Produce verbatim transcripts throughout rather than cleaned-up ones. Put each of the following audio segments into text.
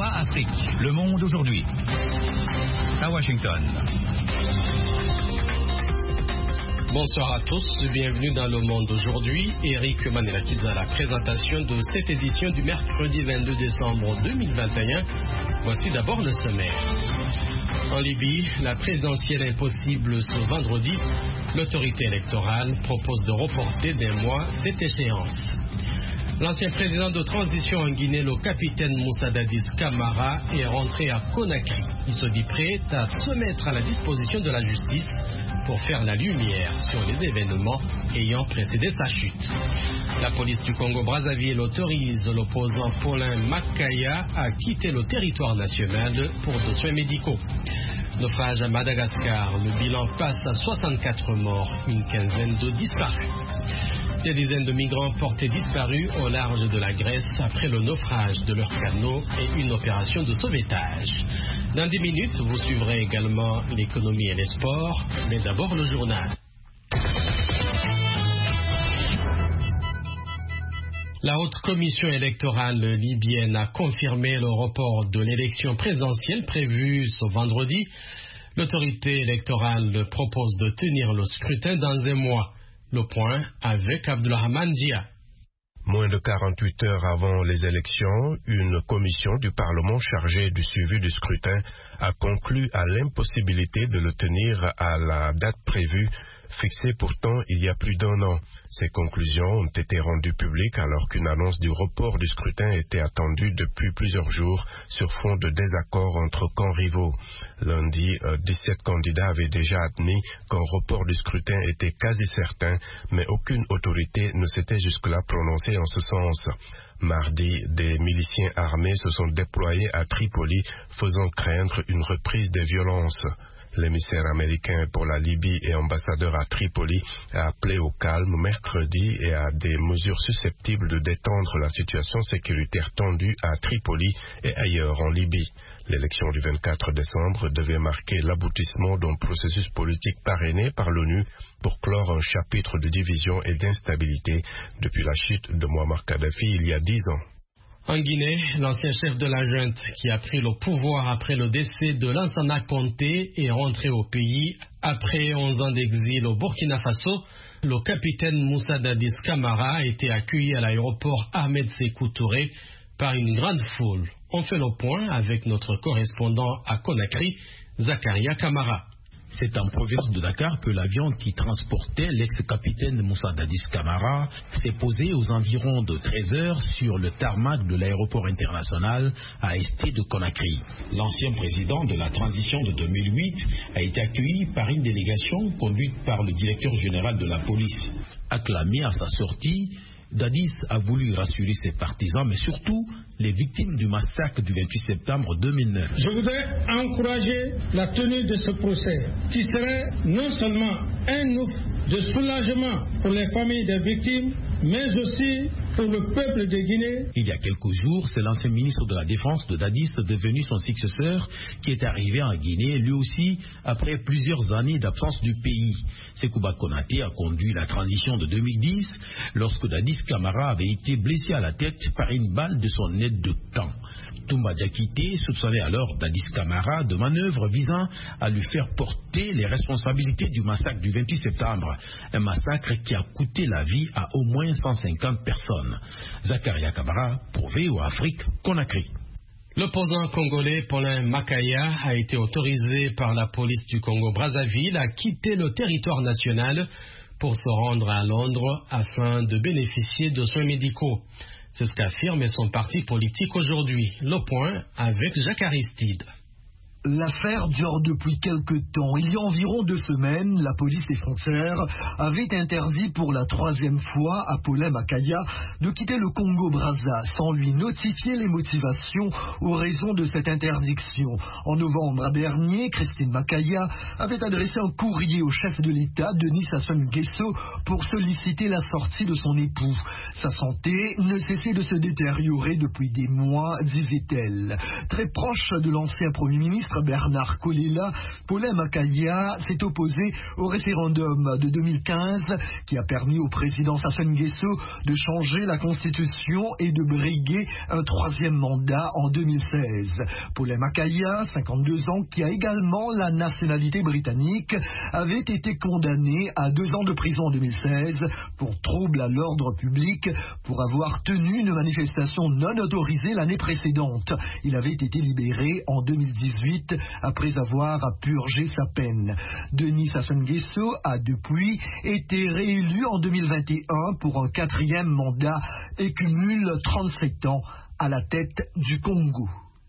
V O A Afrique. Le monde aujourd'hui. À Washington. Bonsoir à tous, bienvenue dans Le Monde aujourd'hui. Eric Manelakidze à la présentation de cette édition du mercredi vingt-deux décembre deux mille vingt et un. Voici d'abord le sommaire. En Libye, la présidentielle impossible ce vendredi. L'autorité électorale propose de reporter d'un mois cette échéance. L'ancien président de transition en Guinée, le capitaine Moussa Dadis Camara, est rentré à Conakry. Il se dit prêt à se mettre à la disposition de la justice pour faire la lumière sur les événements ayant précédé sa chute. La police du Congo-Brazzaville autorise l'opposant Paulin Makaya à quitter le territoire national pour des soins médicaux. Naufrage à Madagascar, le bilan passe à soixante-quatre morts, une quinzaine de disparus. Des dizaines de migrants portés disparus au large de la Grèce après le naufrage de leur canot et une opération de sauvetage. Dans dix minutes, vous suivrez également l'économie et les sports, mais d'abord le journal. La haute commission électorale libyenne a confirmé le report de l'élection présidentielle prévue ce vendredi. L'autorité électorale propose de tenir le scrutin dans un mois. Le point avec Abdulrahman Dia. Moins de quarante-huit heures avant les élections, une commission du Parlement chargée du suivi du scrutin a conclu à l'impossibilité de le tenir à la date prévue, fixée pourtant il y a plus d'un an. Ces conclusions ont été rendues publiques alors qu'une annonce du report du scrutin était attendue depuis plusieurs jours sur fond de désaccords entre camps rivaux. Lundi, dix-sept candidats avaient déjà admis qu'un report du scrutin était quasi certain, mais aucune autorité ne s'était jusque-là prononcée en ce sens. Mardi, des miliciens armés se sont déployés à Tripoli, faisant craindre une reprise des violences. L'émissaire américain pour la Libye et ambassadeur à Tripoli a appelé au calme mercredi et à des mesures susceptibles de détendre la situation sécuritaire tendue à Tripoli et ailleurs en Libye. L'élection du vingt-quatre décembre devait marquer l'aboutissement d'un processus politique parrainé par l'ONU pour clore un chapitre de division et d'instabilité depuis la chute de Mouammar Kadhafi il y a dix ans. En Guinée, l'ancien chef de la junte qui a pris le pouvoir après le décès de Lansana Conté est rentré au pays après onze ans d'exil au Burkina Faso. Le capitaine Moussa Dadis Camara a été accueilli à l'aéroport Ahmed Sékou Touré par une grande foule. On fait le point avec notre correspondant à Conakry, Zakaria Camara. C'est en province de Dakar que l'avion qui transportait l'ex-capitaine Moussa Dadis Camara s'est posé aux environs de treize heures sur le tarmac de l'aéroport international à Est de Conakry. L'ancien président de la transition de deux mille huit a été accueilli par une délégation conduite par le directeur général de la police. Acclamé à sa sortie, Dadis a voulu rassurer ses partisans, mais surtout les victimes du massacre du vingt-huit septembre deux mille neuf. Je voudrais encourager la tenue de ce procès, qui serait non seulement un ouf de soulagement pour les familles des victimes, mais aussi pour le peuple de Guinée. Il y a quelques jours, c'est l'ancien ministre de la Défense de Dadis, devenu son successeur, qui est arrivé en Guinée, lui aussi, après plusieurs années d'absence du pays. Sekouba Konaté a conduit la transition de deux mille dix, lorsque Dadis Camara avait été blessé à la tête par une balle de son aide de camp. Toumba Diakité soupçonnait alors Dadis Camara de manœuvres visant à lui faire porter les responsabilités du massacre du vingt-huit septembre. Un massacre qui a coûté la vie à au moins cent cinquante personnes. Zakaria Camara pour V O A Afrique, Conakry. L'opposant congolais Paulin Makaya a été autorisé par la police du Congo-Brazzaville à quitter le territoire national pour se rendre à Londres afin de bénéficier de soins médicaux. C'est ce qu'affirme son parti politique aujourd'hui. Le point avec Jacques Aristide. L'affaire dure depuis quelque temps. Il y a environ deux semaines, la police des frontières avait interdit pour la troisième fois à Paulin Makaya de quitter le Congo-Brazza sans lui notifier les motivations ou raisons de cette interdiction. En novembre dernier, Christine Makaya avait adressé un courrier au chef de l'État, Denis Sassou Nguesso, pour solliciter la sortie de son époux. Sa santé ne cessait de se détériorer depuis des mois, disait-elle. Très proche de l'ancien Premier ministre, ministre Bernard Kolela, Paulin Makaya s'est opposé au référendum de deux mille quinze qui a permis au président Sassou Nguesso de changer la constitution et de briguer un troisième mandat en deux mille seize. Paulin Makaya, cinquante-deux ans, qui a également la nationalité britannique, avait été condamné à deux ans de prison en deux mille seize pour trouble à l'ordre public pour avoir tenu une manifestation non autorisée l'année précédente. Il avait été libéré en deux mille dix-huit après avoir purgé sa peine. Denis Sassou Nguesso a depuis été réélu en deux mille vingt et un pour un quatrième mandat et cumule trente-sept ans à la tête du Congo.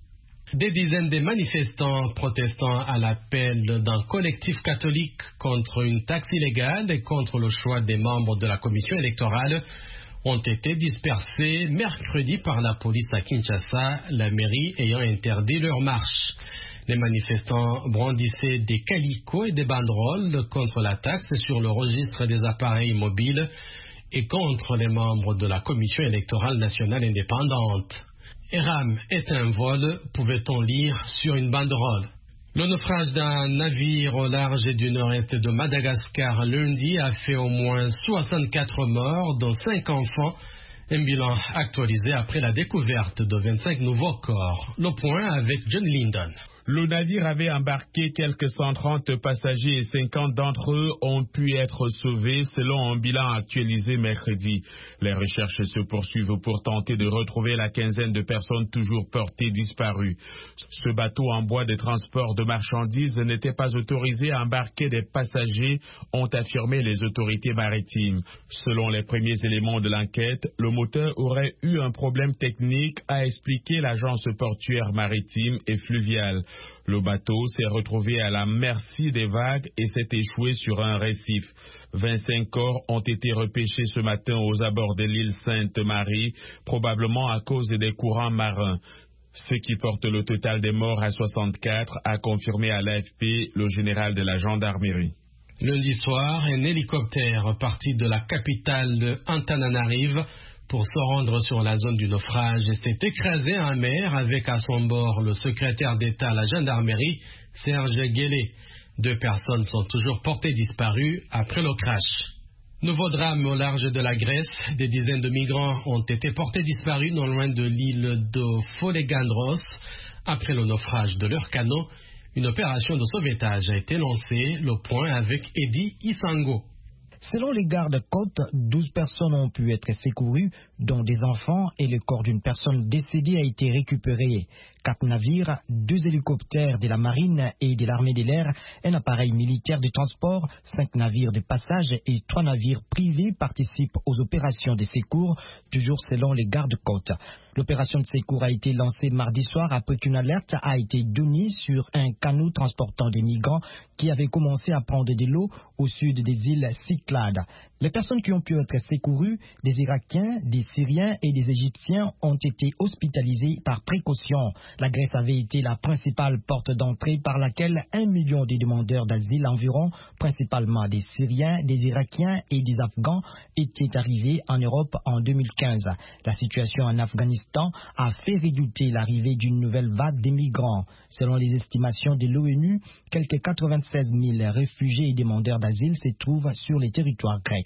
Des dizaines de manifestants protestant à l'appel d'un collectif catholique contre une taxe illégale et contre le choix des membres de la commission électorale ont été dispersés mercredi par la police à Kinshasa, la mairie ayant interdit leur marche. Les manifestants brandissaient des calicots et des banderoles contre la taxe sur le registre des appareils mobiles et contre les membres de la commission électorale nationale indépendante. Eram est un vol, pouvait-on lire sur une banderole. Le naufrage d'un navire au large du nord-est de Madagascar lundi a fait au moins soixante-quatre morts, dont cinq enfants. Un bilan actualisé après la découverte de vingt-cinq nouveaux corps. Le point avec John Linden. Le navire avait embarqué quelques cent trente passagers et cinquante d'entre eux ont pu être sauvés selon un bilan actualisé mercredi. Les recherches se poursuivent pour tenter de retrouver la quinzaine de personnes toujours portées disparues. Ce bateau en bois de transport de marchandises n'était pas autorisé à embarquer des passagers, ont affirmé les autorités maritimes. Selon les premiers éléments de l'enquête, le moteur aurait eu un problème technique, a expliqué l'agence portuaire maritime et fluviale. Le bateau s'est retrouvé à la merci des vagues et s'est échoué sur un récif. vingt-cinq corps ont été repêchés ce matin aux abords de l'île Sainte-Marie, probablement à cause des courants marins. Ce qui porte le total des morts à soixante-quatre, a confirmé à l'A F P le général de la gendarmerie. Lundi soir, un hélicoptère parti de la capitale Antananarive pour se rendre sur la zone du naufrage et s'est écrasé en mer avec à son bord le secrétaire d'État à la gendarmerie, Serge Guélé. Deux personnes sont toujours portées disparues après le crash. Nouveau drame au large de la Grèce. Des dizaines de migrants ont été portés disparus non loin de l'île de Folegandros. Après le naufrage de leur canot, une opération de sauvetage a été lancée. Le point avec Eddie Isango. Selon les gardes-côtes, douze personnes ont pu être secourues, dont des enfants, et le corps d'une personne décédée a été récupéré. Quatre navires, deux hélicoptères de la marine et de l'armée de l'air, un appareil militaire de transport, cinq navires de passage et trois navires privés participent aux opérations de secours, toujours selon les gardes-côtes. L'opération de secours a été lancée mardi soir après qu'une alerte a été donnée sur un canot transportant des migrants qui avait commencé à prendre de l'eau au sud des îles Cyclades. Les personnes qui ont pu être secourues, des Irakiens, des Syriens et des Égyptiens, ont été hospitalisées par précaution. La Grèce avait été la principale porte d'entrée par laquelle un million de demandeurs d'asile environ, principalement des Syriens, des Irakiens et des Afghans, étaient arrivés en Europe en deux mille quinze. La situation en Afghanistan a fait redouter l'arrivée d'une nouvelle vague de migrants. Selon les estimations de l'ONU, quelques quatre-vingt-seize mille réfugiés et demandeurs d'asile se trouvent sur les territoires grecs.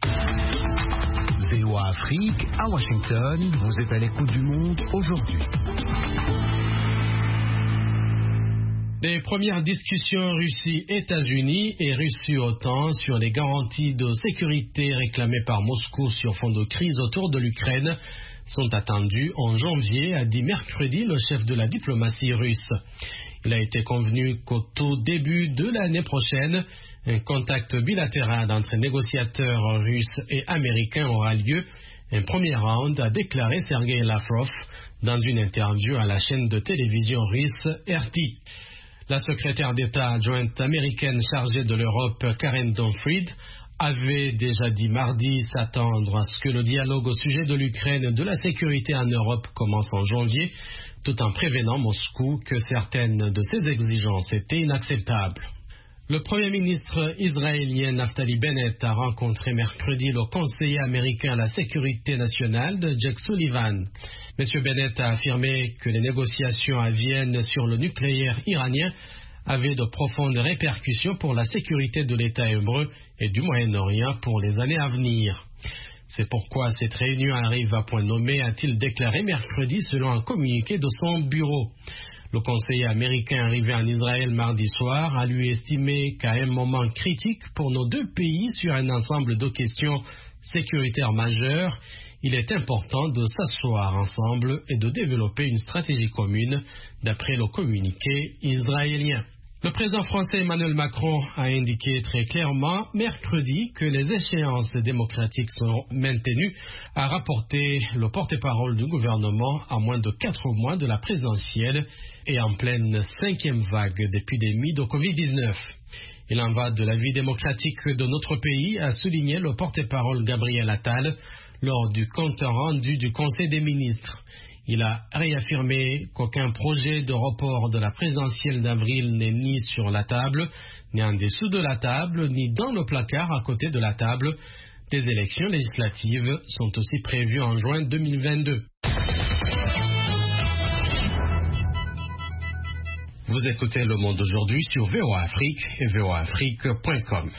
V O A Afrique, à Washington, vous êtes à l'écoute du monde aujourd'hui. Les premières discussions Russie-États-Unis et Russie-OTAN sur les garanties de sécurité réclamées par Moscou sur fond de crise autour de l'Ukraine sont attendues en janvier, a dit mercredi le chef de la diplomatie russe. Il a été convenu qu'au tout début de l'année prochaine, un contact bilatéral entre négociateurs russes et américains aura lieu. Un premier round, a déclaré Sergei Lavrov dans une interview à la chaîne de télévision russe R T. La secrétaire d'État adjointe américaine chargée de l'Europe, Karen Donfried, avait déjà dit mardi s'attendre à ce que le dialogue au sujet de l'Ukraine et de la sécurité en Europe commence en janvier, tout en prévenant Moscou que certaines de ses exigences étaient inacceptables. Le Premier ministre israélien Naftali Bennett a rencontré mercredi le conseiller américain à la sécurité nationale de Jake Sullivan. M. Bennett a affirmé que les négociations à Vienne sur le nucléaire iranien avaient de profondes répercussions pour la sécurité de l'État hébreu et du Moyen-Orient pour les années à venir. C'est pourquoi cette réunion arrive à point nommé, a-t-il déclaré mercredi selon un communiqué de son bureau. Le conseiller américain arrivé en Israël mardi soir a lui estimé qu'à un moment critique pour nos deux pays sur un ensemble de questions sécuritaires majeures, il est important de s'asseoir ensemble et de développer une stratégie commune, d'après le communiqué israélien. Le président français Emmanuel Macron a indiqué très clairement mercredi que les échéances démocratiques seront maintenues, a rapporté le porte-parole du gouvernement à moins de quatre mois de la présidentielle et en pleine cinquième vague d'épidémie de covid dix-neuf. Il en va de la vie démocratique de notre pays, a souligné le porte-parole Gabriel Attal lors du compte rendu du Conseil des ministres. Il a réaffirmé qu'aucun projet de report de la présidentielle d'avril n'est ni sur la table, ni en dessous de la table, ni dans le placard à côté de la table. Des élections législatives sont aussi prévues en juin deux mille vingt-deux. Vous écoutez Le Monde aujourd'hui sur V O A Afrique et V O A Afrique point com.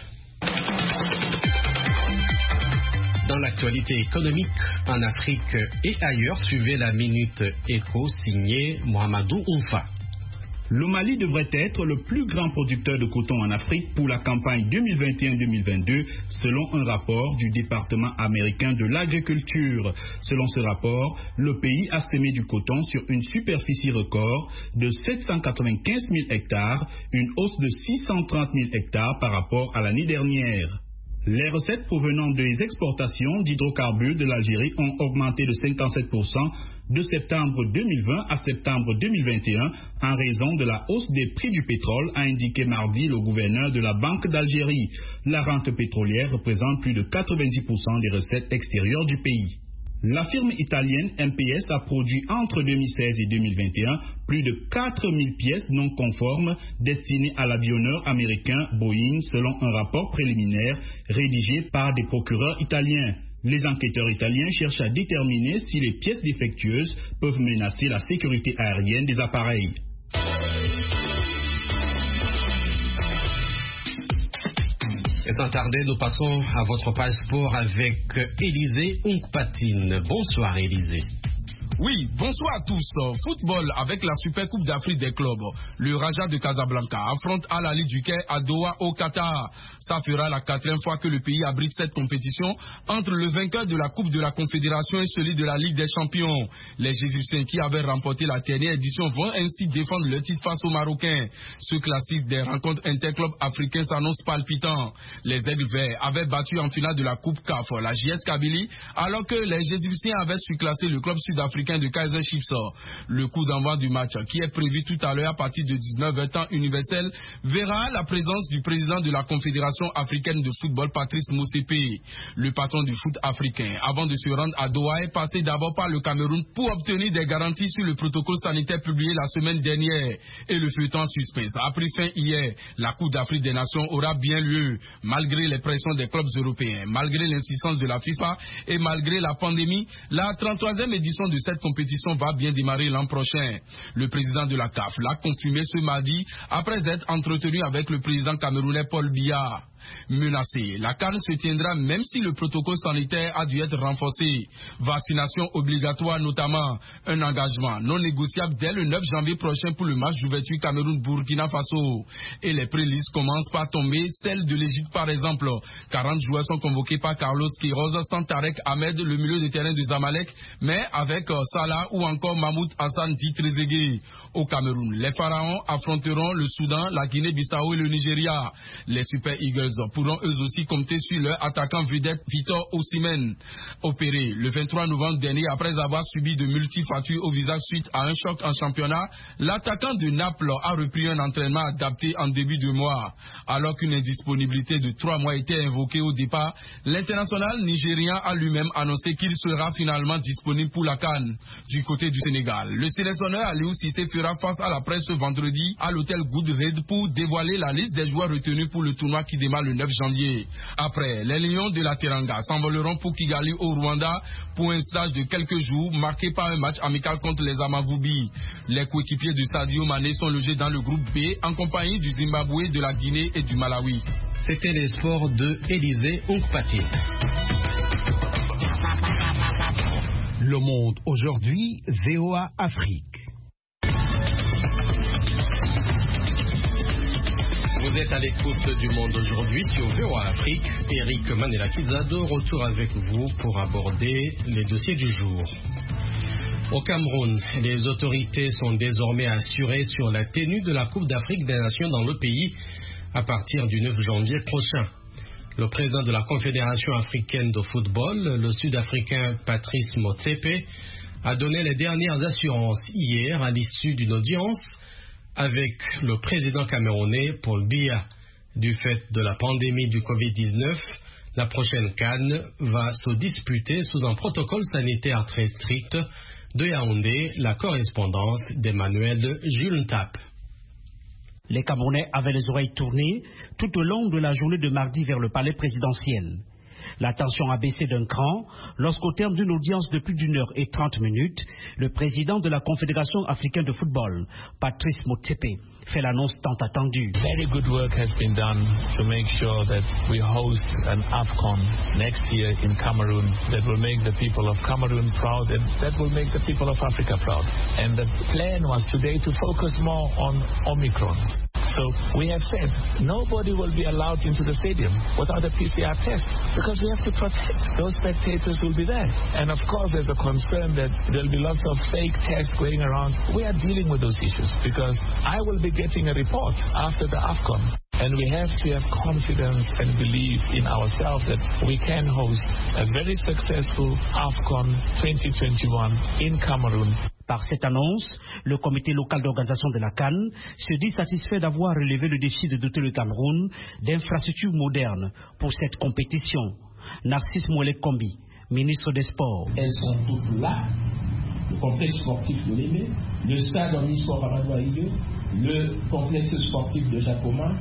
Dans l'actualité économique, en Afrique et ailleurs, suivez la Minute Éco signée Mohamedou Oumfa. Le Mali devrait être le plus grand producteur de coton en Afrique pour la campagne deux mille vingt et un deux mille vingt-deux, selon un rapport du département américain de l'agriculture. Selon ce rapport, le pays a semé du coton sur une superficie record de sept cent quatre-vingt-quinze mille hectares, une hausse de six cent trente mille hectares par rapport à l'année dernière. Les recettes provenant des exportations d'hydrocarbures de l'Algérie ont augmenté de cinquante-sept pour cent de septembre deux mille vingt à septembre deux mille vingt et un en raison de la hausse des prix du pétrole, a indiqué mardi le gouverneur de la Banque d'Algérie. La rente pétrolière représente plus de quatre-vingt-dix pour cent des recettes extérieures du pays. La firme italienne M P S a produit entre deux mille seize et deux mille vingt et un plus de quatre mille pièces non conformes destinées à l'avionneur américain Boeing, selon un rapport préliminaire rédigé par des procureurs italiens. Les enquêteurs italiens cherchent à déterminer si les pièces défectueuses peuvent menacer la sécurité aérienne des appareils. Et sans tarder, nous passons à votre page sport avec Élisée Onkpatine. Bonsoir Élisée. Oui, bonsoir à tous. Football avec la Super Coupe d'Afrique des clubs. Le Raja de Casablanca affronte Al Ahly du Caire à Doha au Qatar. Ça fera la quatrième fois que le pays abrite cette compétition entre le vainqueur de la Coupe de la Confédération et celui de la Ligue des Champions. Les Égyptiens qui avaient remporté la dernière édition vont ainsi défendre le titre face aux Marocains. Ce classique des rencontres interclubs africains s'annonce palpitant. Les Aigles Verts avaient battu en finale de la Coupe C A F la J S Kabylie, alors que les Égyptiens avaient surclassé le club sud-africain de Kaizer Chiefs. Le coup d'envoi du match, qui est prévu tout à l'heure à partir de dix-neuf heures temps universel, verra la présence du président de la Confédération africaine de football, Patrice Motsepe. Le patron du foot africain, avant de se rendre à Doha, est passé d'abord par le Cameroun pour obtenir des garanties sur le protocole sanitaire publié la semaine dernière. Et le feuilleton suspense a pris fin hier. La Coupe d'Afrique des Nations aura bien lieu, malgré les pressions des clubs européens, malgré l'insistance de la FIFA et malgré la pandémie. La trente-troisième édition de cette compétition va bien démarrer l'an prochain. Le président de la C A F l'a confirmé ce mardi après être entretenu avec le président camerounais Paul Biya. Menacé, la CAN se tiendra même si le protocole sanitaire a dû être renforcé. Vaccination obligatoire notamment, un engagement non négociable dès le neuf janvier prochain pour le match d'ouverture Cameroun-Burkina Faso. Et les prélistes commencent par tomber, celle de l'Égypte par exemple. quarante joueurs sont convoqués par Carlos Queiroz sans Tarek Ahmed, le milieu de terrain de Zamalek, mais avec Salah ou encore Mahmoud Hassan dit Trezeguet. Au Cameroun, les Pharaons affronteront le Soudan, la Guinée-Bissau et le Nigeria. Les Super Eagles Spurs pourront eux aussi compter sur leur attaquant vedette Victor Osimhen. Opéré le vingt-trois novembre dernier après avoir subi de multiples fractures au visage suite à un choc en championnat, l'attaquant de Naples a repris un entraînement adapté en début de mois. Alors qu'une indisponibilité de trois mois était invoquée au départ, l'international nigérien a lui-même annoncé qu'il sera finalement disponible pour la CAN. Du côté du Sénégal, le sélectionneur Aliou Cissé fera face à la presse ce vendredi à l'hôtel Goodred pour dévoiler la liste des joueurs retenus pour le tournoi qui démarre le neuf janvier. Après, les Lions de la Teranga s'envoleront pour Kigali au Rwanda pour un stage de quelques jours marqué par un match amical contre les Amavubi. Les coéquipiers de Sadio Mané sont logés dans le groupe B en compagnie du Zimbabwe, de la Guinée et du Malawi. C'était les sports de Élisée Onkpati. Le Monde aujourd'hui, V O A Afrique. Vous êtes à l'écoute du Monde aujourd'hui sur V O A Afrique. Eric Manela-Kiza de retour avec vous pour aborder les dossiers du jour. Au Cameroun, les autorités sont désormais assurées sur la tenue de la Coupe d'Afrique des Nations dans le pays à partir du neuf janvier prochain. Le président de la Confédération africaine de football, le Sud-Africain Patrice Motsepe, a donné les dernières assurances hier à l'issue d'une audience avec le président camerounais Paul Biya. Du fait de la pandémie du covid dix-neuf, la prochaine CAN va se disputer sous un protocole sanitaire très strict. De Yaoundé, la correspondance d'Emmanuel Jules Ntap. Les Camerounais avaient les oreilles tournées tout au long de la journée de mardi vers le palais présidentiel. La tension a baissé d'un cran lorsqu'au terme d'une audience de plus d'une heure et trente minutes, le président de la Confédération africaine de football, Patrice Motsepe, fait l'annonce tant attendue. Very good work has been done to make sure that we host an AFCON next year in Cameroon that will make the people of Cameroon proud and that will make the people of Africa proud. And the plan was today to focus more on Omicron. So we have said nobody will be allowed into the stadium without a P C R test because we have to protect those spectators who will be there. And of course there's a concern that there will be lots of fake tests going around. We are dealing with those issues because I will be getting a report after the AFCON. And we have to have confidence and believe in ourselves that we can host a very successful AFCON twenty twenty-one in Cameroon. Par cette annonce, le comité local d'organisation de la CAN se dit satisfait d'avoir relevé le défi de doter le Cameroun d'infrastructures modernes pour cette compétition. Narcisse Mouelé-Kombi, ministre des Sports. Elles sont toutes là. Le complexe sportif de Lémé, le stade omnisport Amadou-Aïdio, le complexe sportif de Jacoma,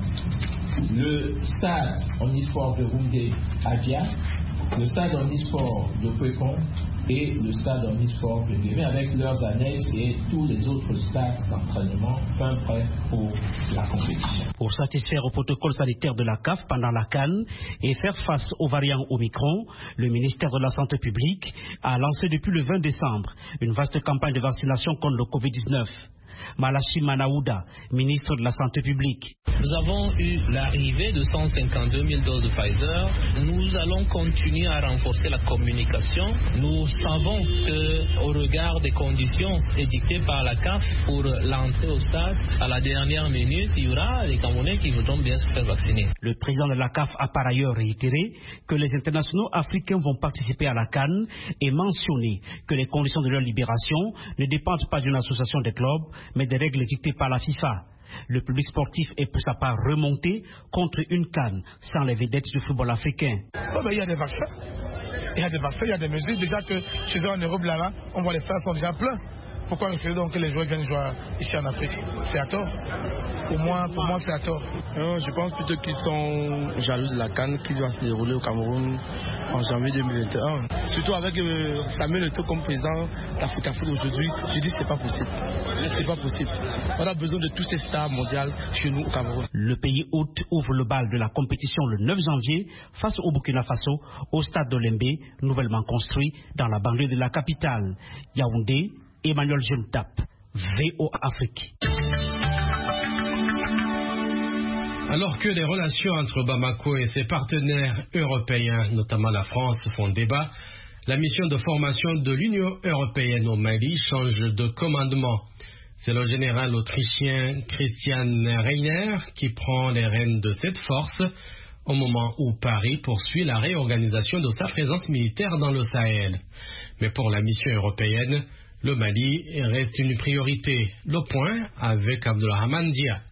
le stade omnisport de Roundé Adia, le stade omnisport de Kwekon et le stade omnisport de Guémé avec leurs annexes et tous les autres stades d'entraînement fin prêts pour la compétition. Pour satisfaire au protocole sanitaire de la C A F pendant la CAN et faire face aux variants Omicron, le ministère de la Santé publique a lancé depuis le vingt décembre une vaste campagne de vaccination contre le covid dix-neuf. Malachi Manaouda, ministre de la Santé publique. Nous avons eu l'arrivée de cent cinquante-deux mille doses de Pfizer. Nous allons continuer à renforcer la communication. Nous savons qu'au regard des conditions édictées par la C A F pour l'entrée au stade, à la dernière minute, il y aura des Camerounais qui voudront bien se faire vacciner. Le président de la C A F a par ailleurs réitéré que les internationaux africains vont participer à la CAN et mentionné que les conditions de leur libération ne dépendent pas d'une association des clubs, mais des règles dictées par la FIFA. Le public sportif est pour sa part remonté contre une CAN sans les vedettes du football africain. Oh ben, il y a des vaccins, il y a des vaccins, il y a des mesures. Déjà que chez eux en Europe, là-bas, on voit les stades sont déjà pleins. Pourquoi refuser donc que les joueurs viennent jouer ici en Afrique? C'est à tort. Pour moi, pour moi c'est à tort. Non, je pense plutôt qu'ils sont jaloux de la CAN qui va se dérouler au Cameroun en janvier deux mille vingt et un. Surtout avec euh, Samuel Eto'o comme président d'Africafoot aujourd'hui, je dis que c'est pas possible. C'est pas possible. On a besoin de tous ces stars mondiales chez nous au Cameroun. Le pays hôte ouvre le bal de la compétition le neuf janvier face au Burkina Faso au stade de Lembe, nouvellement construit dans la banlieue de la capitale. Yaoundé, Emmanuel Juntap, V O A Afrique. Alors que les relations entre Bamako et ses partenaires européens, notamment la France, font débat, la mission de formation de l'Union européenne au Mali change de commandement. C'est le général autrichien Christian Reiner qui prend les rênes de cette force, au moment où Paris poursuit la réorganisation de sa présence militaire dans le Sahel. Mais pour la mission européenne, le Mali reste une priorité. Le point avec Abdourahmane Dia.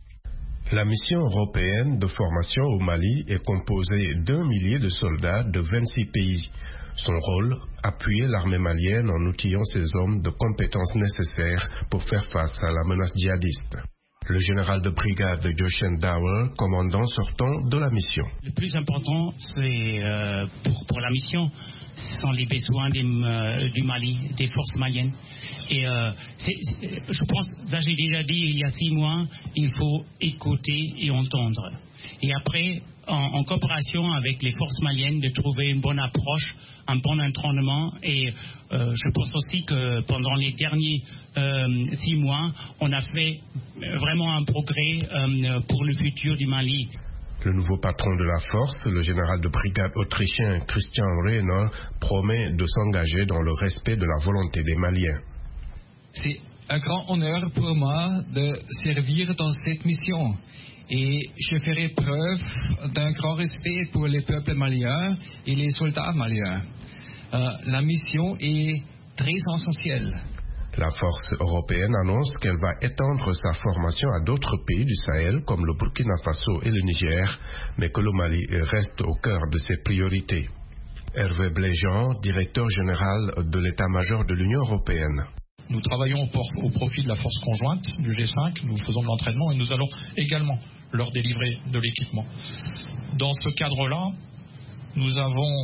La mission européenne de formation au Mali est composée d'un millier de soldats de vingt-six pays. Son rôle, appuyer l'armée malienne en outillant ses hommes de compétences nécessaires pour faire face à la menace djihadiste. Le général de brigade Joshen Dawel, commandant sortant de la mission. Le plus important, c'est euh, pour, pour la mission, ce sont les besoins des, euh, du Mali, des forces maliennes. Et euh, c'est, c'est, je pense, ça j'ai déjà dit il y a six mois, il faut écouter et entendre. Et après, en, en coopération avec les forces maliennes, de trouver une bonne approche, un bon entraînement. Et euh, je pense aussi que pendant les derniers euh, six mois, on a fait vraiment un progrès euh, pour le futur du Mali. Le nouveau patron de la force, le général de brigade autrichien Christian Rehnol, promet de s'engager dans le respect de la volonté des Maliens. C'est un grand honneur pour moi de servir dans cette mission. Et je ferai preuve d'un grand respect pour les peuples maliens et les soldats maliens. Euh, la mission est très essentielle. La force européenne annonce qu'elle va étendre sa formation à d'autres pays du Sahel comme le Burkina Faso et le Niger, mais que le Mali reste au cœur de ses priorités. Hervé Bléjean, directeur général de l'état-major de l'Union européenne. Nous travaillons au, au profit de la force conjointe du G cinq, nous faisons de l'entraînement et nous allons également leur délivrer de l'équipement. Dans ce cadre-là, nous avons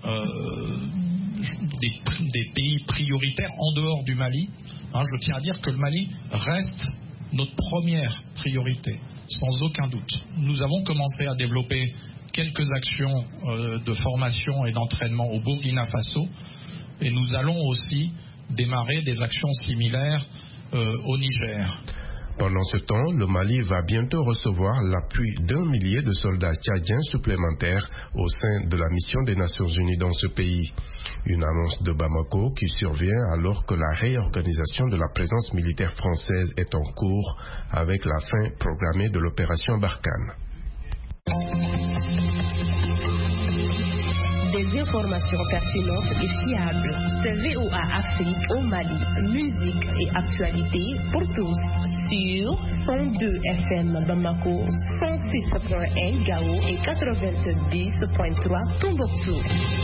euh, des, des pays prioritaires en dehors du Mali. Hein, je tiens à dire que le Mali reste notre première priorité, sans aucun doute. Nous avons commencé à développer quelques actions euh, de formation et d'entraînement au Burkina Faso et nous allons aussi démarrer des actions similaires euh, au Niger. Pendant ce temps, le Mali va bientôt recevoir l'appui d'un millier de soldats tchadiens supplémentaires au sein de la mission des Nations Unies dans ce pays. Une annonce de Bamako qui survient alors que la réorganisation de la présence militaire française est en cours avec la fin programmée de l'opération Barkhane. Des informations pertinentes et fiables. C'est V O A Afrique au Mali. Musique et actualité pour tous. Sur cent deux F M Bamako, cent six point un Gao et quatre-vingt-dix point trois Tombouctou.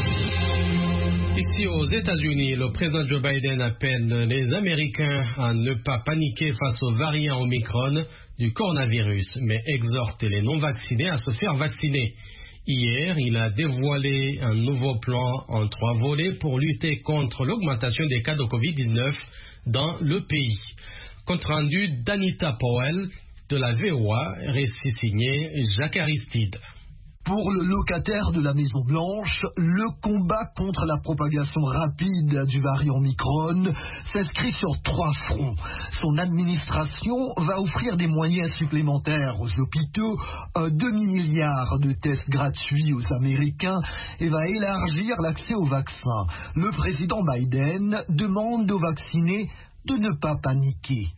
Ici aux États-Unis, le président Joe Biden appelle les Américains à ne pas paniquer face au variant Omicron du coronavirus, mais exhorte les non-vaccinés à se faire vacciner. Hier, il a dévoilé un nouveau plan en trois volets pour lutter contre l'augmentation des cas de covid dix-neuf dans le pays. Compte rendu d'Anita Powell de la V O A, récit signé Jacques Aristide. Pour le locataire de la Maison Blanche, le combat contre la propagation rapide du variant Omicron s'inscrit sur trois fronts. Son administration va offrir des moyens supplémentaires aux hôpitaux, un demi-milliard de tests gratuits aux Américains et va élargir l'accès aux vaccins. Le président Biden demande aux vaccinés de ne pas paniquer.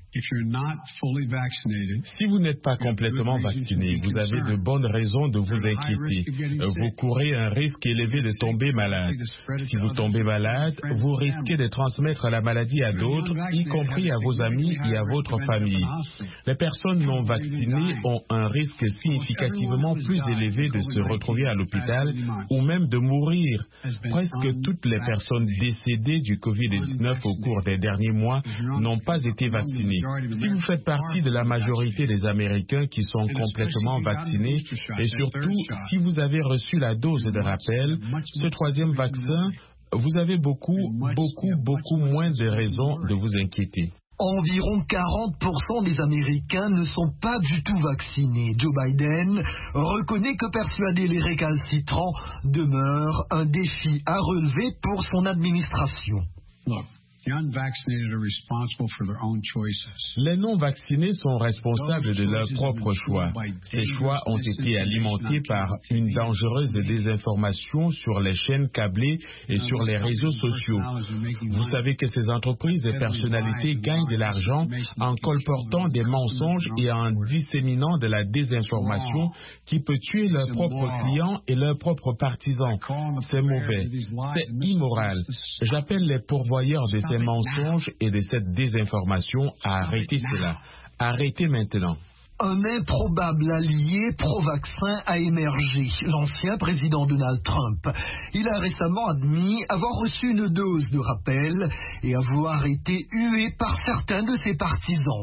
Si vous n'êtes pas complètement vacciné, vous avez de bonnes raisons de vous inquiéter. Vous courez un risque élevé de tomber malade. Si vous tombez malade, vous risquez de transmettre la maladie à d'autres, y compris à vos amis et à votre famille. Les personnes non vaccinées ont un risque significativement plus élevé de se retrouver à l'hôpital ou même de mourir. Presque toutes les personnes décédées du covid dix-neuf au cours des derniers mois n'ont pas été vaccinées. Si vous faites partie de la majorité des Américains qui sont complètement vaccinés et surtout si vous avez reçu la dose de rappel, ce troisième vaccin, vous avez beaucoup, beaucoup, beaucoup moins de raisons de vous inquiéter. Environ quarante pour cent des Américains ne sont pas du tout vaccinés. Joe Biden reconnaît que persuader les récalcitrants demeure un défi à relever pour son administration. Les non-vaccinés sont responsables de leurs propres choix. Ces choix ont été alimentés par une dangereuse désinformation sur les chaînes câblées et sur les réseaux sociaux. Vous savez que ces entreprises et personnalités gagnent de l'argent en colportant des mensonges et en disséminant de la désinformation qui peut tuer leurs propres clients et leurs propres partisans. C'est mauvais, c'est immoral. J'appelle les pourvoyeurs de ces mensonges et de cette désinformation à arrêter cela. Arrêtez maintenant. Un improbable allié pro-vaccin a émergé, l'ancien président Donald Trump. Il a récemment admis avoir reçu une dose de rappel et avoir été hué par certains de ses partisans.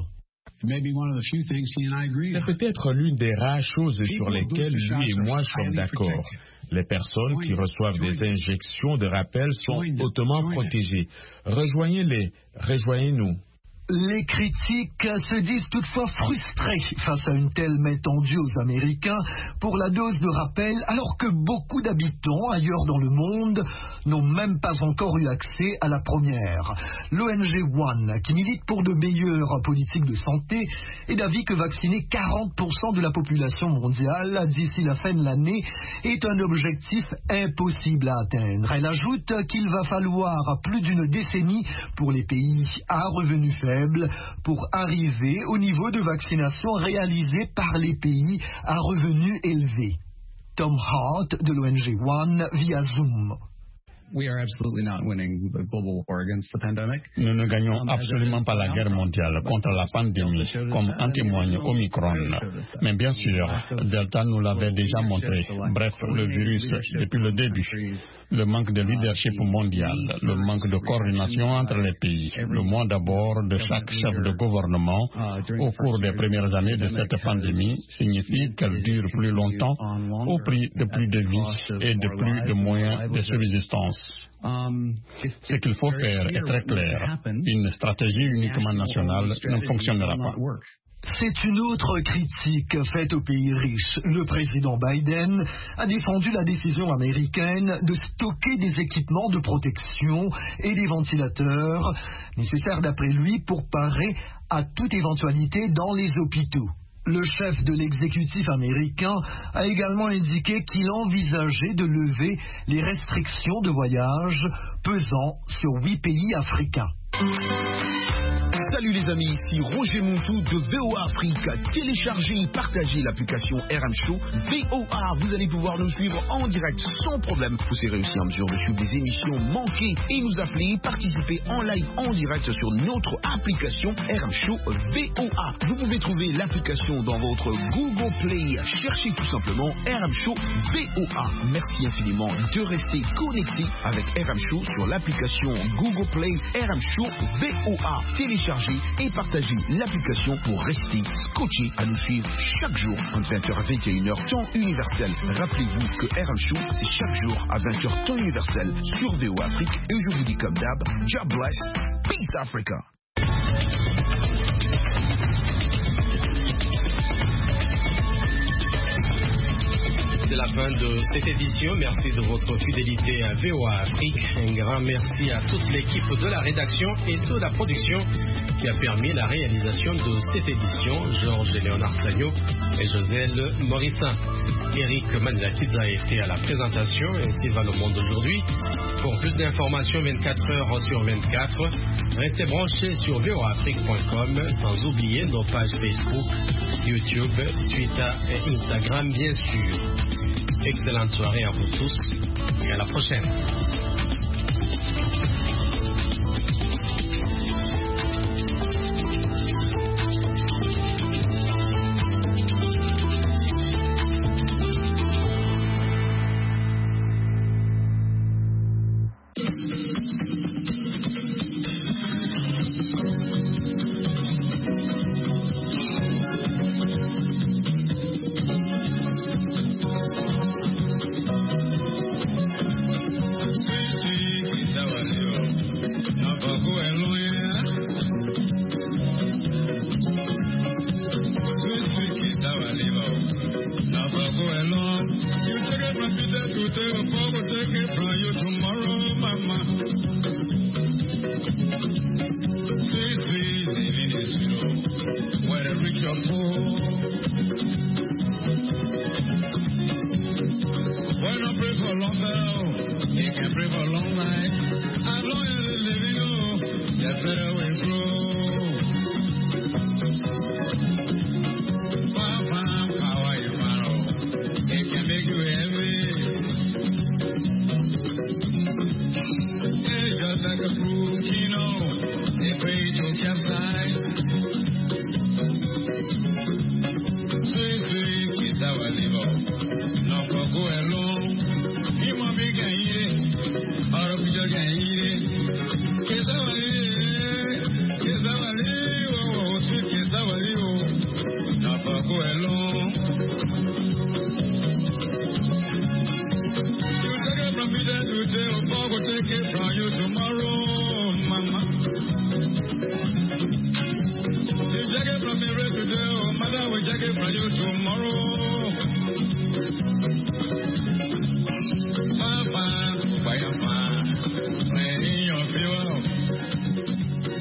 C'est peut-être l'une des rares choses sur lesquelles lui et moi sommes d'accord. Les personnes qui reçoivent des injections de rappel sont hautement protégées. Rejoignez-les, rejoignez-nous. Les critiques se disent toutefois frustrés face à une telle main tendue aux Américains pour la dose de rappel, alors que beaucoup d'habitants ailleurs dans le monde n'ont même pas encore eu accès à la première. L'O N G One, qui milite pour de meilleures politiques de santé, est d'avis que vacciner quarante pour cent de la population mondiale d'ici la fin de l'année est un objectif impossible à atteindre. Elle ajoute qu'il va falloir plus d'une décennie pour les pays à revenus faibles pour arriver au niveau de vaccination réalisé par les pays à revenus élevés. Tom Hart de l'O N G One via Zoom. Nous ne gagnons absolument pas la guerre mondiale contre la pandémie, comme en témoigne Omicron. Mais bien sûr, Delta nous l'avait déjà montré. Bref, le virus, depuis le début. Le manque de leadership mondial, le manque de coordination entre les pays, le mois d'abord de chaque chef de gouvernement au cours des premières années de cette pandémie signifie qu'elle dure plus longtemps au prix de plus de vies et de plus de moyens de subsistance. Ce qu'il faut faire est très clair. Une stratégie uniquement nationale ne fonctionnera pas. C'est une autre critique faite aux pays riches. Le président Biden a défendu la décision américaine de stocker des équipements de protection et des ventilateurs nécessaires d'après lui pour parer à toute éventualité dans les hôpitaux. Le chef de l'exécutif américain a également indiqué qu'il envisageait de lever les restrictions de voyage pesant sur huit pays africains. Salut les amis, ici Roger Montou de V O A Afrique. Téléchargez et partagez l'application R M Show V O A. Vous allez pouvoir nous suivre en direct sans problème. Vous serez aussi en mesure de suivre des émissions manquées et nous appeler, participer en live en direct sur notre application R M Show V O A. Vous pouvez trouver l'application dans votre Google Play. Cherchez tout simplement R M Show V O A. Merci infiniment de rester connecté avec R M Show sur l'application Google Play R M Show V O A. Téléchargez et partagez l'application pour rester scotché à nous suivre chaque jour entre vingt heures et vingt et une heures temps universel. Rappelez-vous que R M Show c'est chaque jour à vingt heures temps universel sur V O A Afrique et je vous dis comme d'hab, God bless, peace Africa. C'est la fin de cette édition. Merci de votre fidélité à V O A Afrique. Un grand merci à toute l'équipe de la rédaction et de la production qui a permis la réalisation de cette édition. Georges et Léonard Sagno et Joselle Morissin. Eric Manilakidze a été à la présentation et ainsi va le monde aujourd'hui. Pour plus d'informations vingt-quatre heures sur vingt-quatre, restez branchés sur V O A Afrique point com, sans oublier nos pages Facebook, YouTube, Twitter et Instagram bien sûr. Excellente soirée à vous tous et à la prochaine. Take it from you tomorrow, mama. pray for long life. As long as you're living, oh, you better way flow. Far, far, power, you follow. It can make you heavy. It's just like a volcano. They pray to capsize. Sweet, sweet, kiss our liver. No for go alone. He won't be getting it. Or if you can eat it. Kiss our liver. Kiss our liver. Oh, sweet, kiss our liver. No for go alone. You take it from me then today. Or God will take it from you tomorrow, mama. You take it from me right today. Or mother will take it from you tomorrow.